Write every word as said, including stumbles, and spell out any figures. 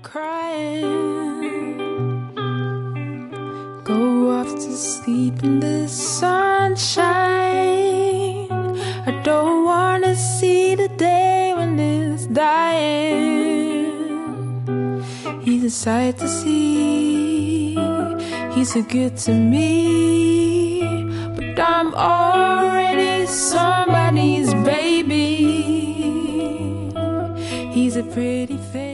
crying. Go off to sleep in the sunshine. I don't wanna see the day when it's dying. He's a sight to see. He's so good to me, but I'm already somebody's baby. He's a pretty face.